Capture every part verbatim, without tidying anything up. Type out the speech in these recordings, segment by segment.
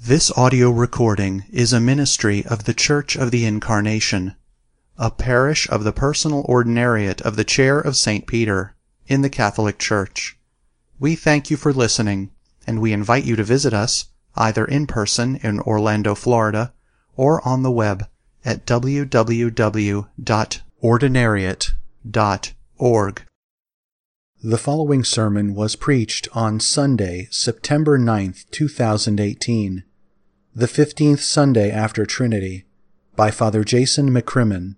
This audio recording is a ministry of the Church of the Incarnation, a parish of the Personal Ordinariate of the Chair of Saint Peter, in the Catholic Church. We thank you for listening, and we invite you to visit us, either in person in Orlando, Florida, or on the web at w w w dot ordinariate dot org. The following sermon was preached on Sunday, September ninth, two thousand eighteen, the fifteenth Sunday after Trinity, by Father Jason McCrimmon.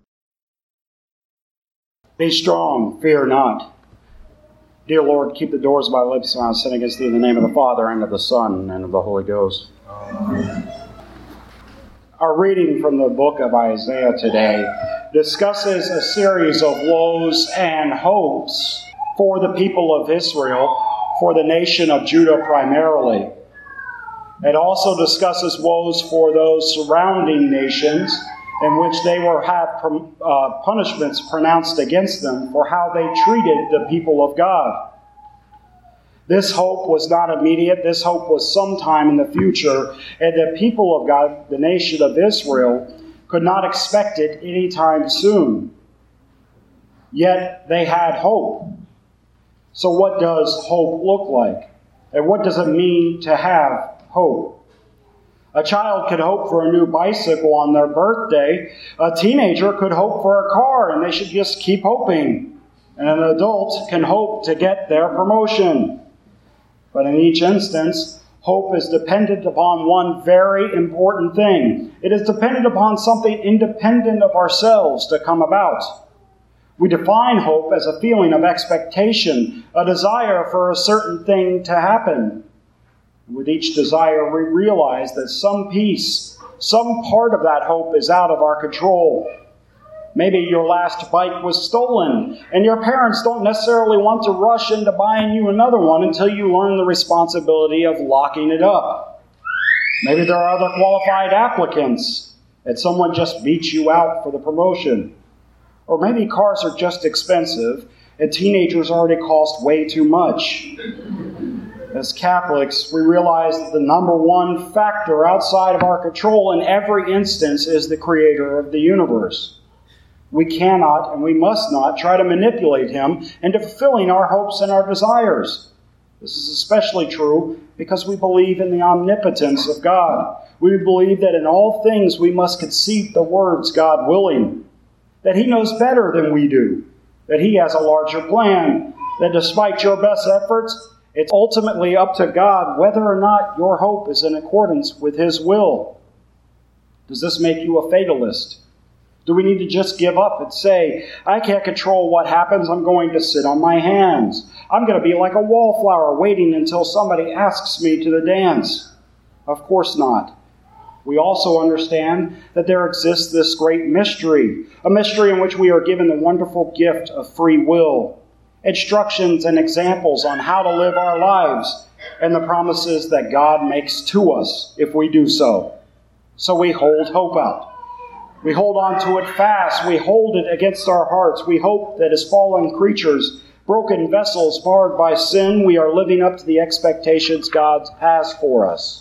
Be strong, fear not. Dear Lord, keep the doors of my lips when I sin against thee in the name of the Father, and of the Son, and of the Holy Ghost. Amen. Our reading from the book of Isaiah today discusses a series of woes and hopes for the people of Israel, for the nation of Judah primarily. It also discusses woes for those surrounding nations in which they will have uh, punishments pronounced against them for how they treated the people of God. This hope was not immediate. This hope was sometime in the future, and the people of God, the nation of Israel, could not expect it anytime soon. Yet they had hope. So what does hope look like? And what does it mean to have hope? A child could hope for a new bicycle on their birthday. A teenager could hope for a car, and they should just keep hoping. And an adult can hope to get their promotion. But in each instance, hope is dependent upon one very important thing. It is dependent upon something independent of ourselves to come about. We define hope as a feeling of expectation, a desire for a certain thing to happen. With each desire, we realize that some piece, some part of that hope is out of our control. Maybe your last bike was stolen, and your parents don't necessarily want to rush into buying you another one until you learn the responsibility of locking it up. Maybe there are other qualified applicants, and someone just beats you out for the promotion. Or maybe cars are just expensive, and teenagers already cost way too much. As Catholics, we realize that the number one factor outside of our control in every instance is the Creator of the universe. We cannot and we must not try to manipulate Him into fulfilling our hopes and our desires. This is especially true because we believe in the omnipotence of God. We believe that in all things we must concede the words God willing, that He knows better than we do, that He has a larger plan, that despite your best efforts, it's ultimately up to God whether or not your hope is in accordance with His will. Does this make you a fatalist? Do we need to just give up and say, I can't control what happens, I'm going to sit on my hands. I'm going to be like a wallflower waiting until somebody asks me to the dance? Of course not. We also understand that there exists this great mystery, a mystery in which we are given the wonderful gift of free will, instructions and examples on how to live our lives, and the promises that God makes to us if we do so. So we hold hope out. We hold on to it fast. We hold it against our hearts. We hope that as fallen creatures, broken vessels marred by sin, we are living up to the expectations God has for us.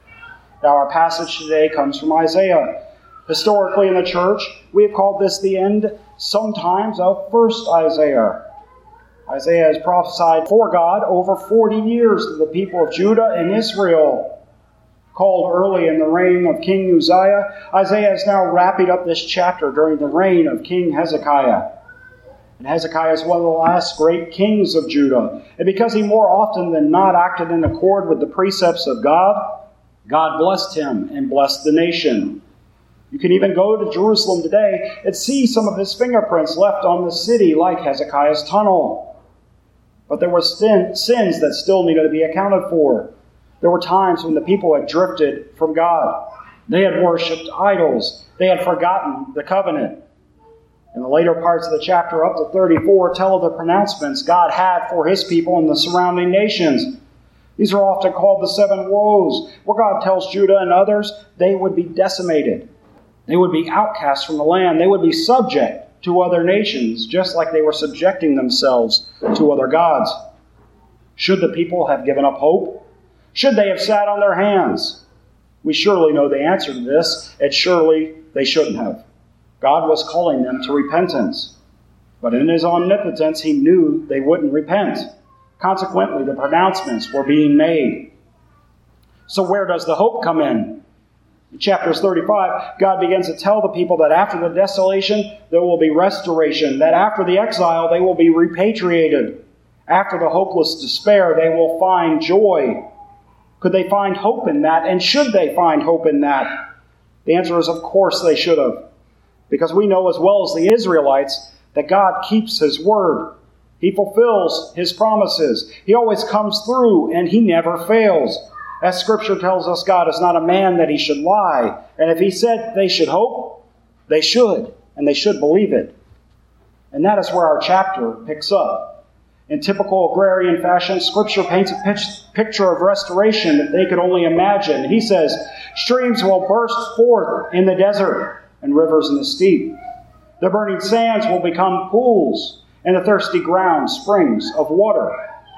Now our passage today comes from Isaiah. Historically in the church, we have called this the end sometimes of First Isaiah. Isaiah has prophesied for God over forty years to the people of Judah and Israel. Called early in the reign of King Uzziah, Isaiah is now wrapping up this chapter during the reign of King Hezekiah. And Hezekiah is one of the last great kings of Judah. And because he more often than not acted in accord with the precepts of God, God blessed him and blessed the nation. You can even go to Jerusalem today and see some of his fingerprints left on the city like Hezekiah's tunnel. But there were sin, sins that still needed to be accounted for. There were times when the people had drifted from God. They had worshipped idols. They had forgotten the covenant. And the later parts of the chapter, up to thirty-four, tell of the pronouncements God had for His people in the surrounding nations. These are often called the seven woes, where God tells Judah and others they would be decimated. They would be outcast from the land. They would be subject to other nations, just like they were subjecting themselves to other gods. Should the people have given up hope? Should they have sat on their hands? We surely know the answer to this, and surely they shouldn't have. God was calling them to repentance. But in His omnipotence, He knew they wouldn't repent. Consequently, the pronouncements were being made. So where does the hope come in? In chapters thirty-five, God begins to tell the people that after the desolation, there will be restoration. That after the exile, they will be repatriated. After the hopeless despair, they will find joy. Could they find hope in that? And should they find hope in that? The answer is, of course, they should have. Because we know as well as the Israelites that God keeps His word. He fulfills His promises. He always comes through, and He never fails. As Scripture tells us, God is not a man that He should lie. And if He said they should hope, they should, and they should believe it. And that is where our chapter picks up. In typical agrarian fashion, Scripture paints a picture of restoration that they could only imagine. He says, streams will burst forth in the desert and rivers in the steppe. The burning sands will become pools, and the thirsty ground springs of water.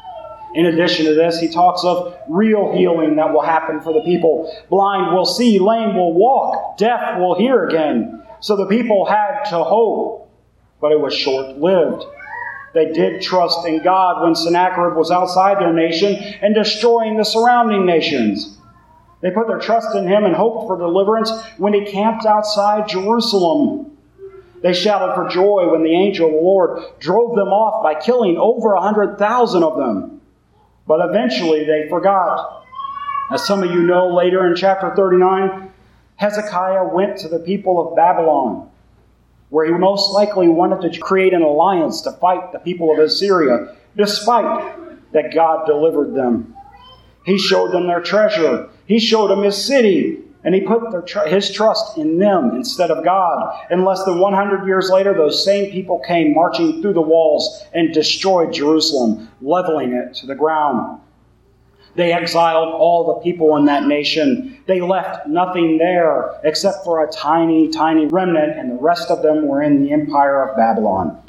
In addition to this, he talks of real healing that will happen for the people. Blind will see, lame will walk, deaf will hear again. So the people had to hope, but it was short-lived. They did trust in God when Sennacherib was outside their nation and destroying the surrounding nations. They put their trust in Him and hoped for deliverance when He camped outside Jerusalem. They shouted for joy when the angel of the Lord drove them off by killing over a hundred thousand of them. But eventually they forgot. As some of you know, later in chapter thirty-nine, Hezekiah went to the people of Babylon, where he most likely wanted to create an alliance to fight the people of Assyria, despite that God delivered them. He showed them their treasure. He showed them His city. And he put their tr- his trust in them instead of God. And less than one hundred years later, those same people came marching through the walls and destroyed Jerusalem, leveling it to the ground. They exiled all the people in that nation. They left nothing there except for a tiny, tiny remnant, and the rest of them were in the empire of Babylon.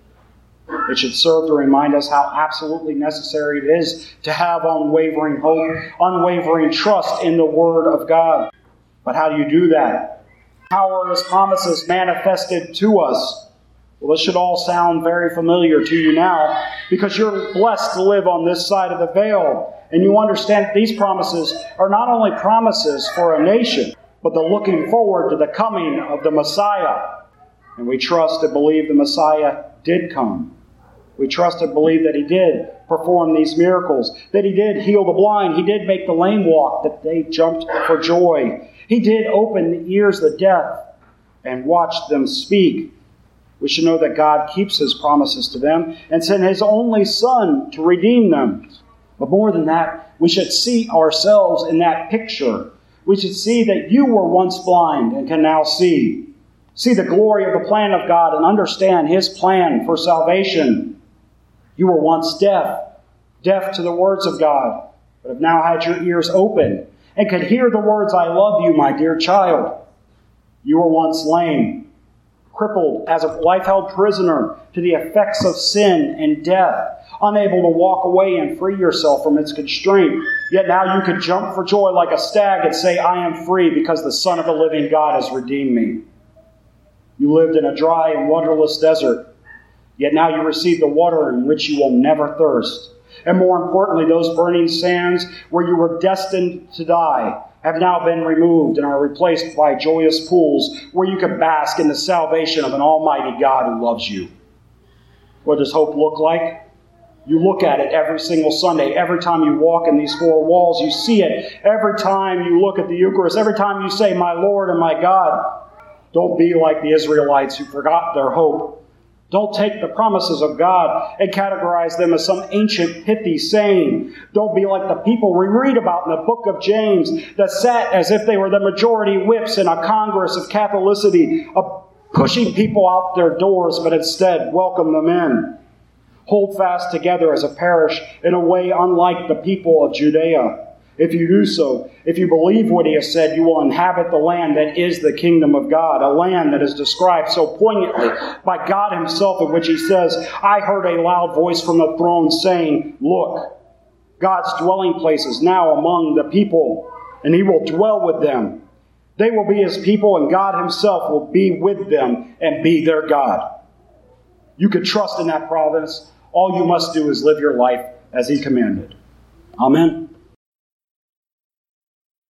It should serve to remind us how absolutely necessary it is to have unwavering hope, unwavering trust in the Word of God. But how do you do that? How are His promises manifested to us? Well, this should all sound very familiar to you now, because you're blessed to live on this side of the veil. And you understand that these promises are not only promises for a nation, but the looking forward to the coming of the Messiah. And we trust and believe the Messiah did come. We trust and believe that He did perform these miracles, that He did heal the blind, He did make the lame walk, that they jumped for joy. He did open the ears of the deaf and watched them speak. We should know that God keeps His promises to them and sent His only Son to redeem them. But more than that, we should see ourselves in that picture. We should see that you were once blind and can now see. See the glory of the plan of God and understand His plan for salvation. You were once deaf, deaf to the words of God, but have now had your ears open and could hear the words, I love you, my dear child. You were once lame, crippled as a life-held prisoner to the effects of sin and death, unable to walk away and free yourself from its constraint. Yet now you could jump for joy like a stag and say, I am free because the Son of the living God has redeemed me. You lived in a dry and waterless desert, yet now you receive the water in which you will never thirst. And more importantly, those burning sands where you were destined to die have now been removed and are replaced by joyous pools where you can bask in the salvation of an almighty God who loves you. What does hope look like? You look at it every single Sunday. Every time you walk in these four walls, you see it. Every time you look at the Eucharist, every time you say, my Lord and my God. Don't be like the Israelites who forgot their hope. Don't take the promises of God and categorize them as some ancient pithy saying. Don't be like the people we read about in the book of James that sat as if they were the majority whips in a congress of Catholicity, of pushing people out their doors, but instead welcome them in. Hold fast together as a parish in a way unlike the people of Judea. If you do so, if you believe what He has said, you will inhabit the land that is the kingdom of God, a land that is described so poignantly by God Himself, in which He says, I heard a loud voice from the throne saying, look, God's dwelling place is now among the people, and He will dwell with them. They will be His people, and God Himself will be with them and be their God. You can trust in that providence. All you must do is live your life as He commanded. Amen.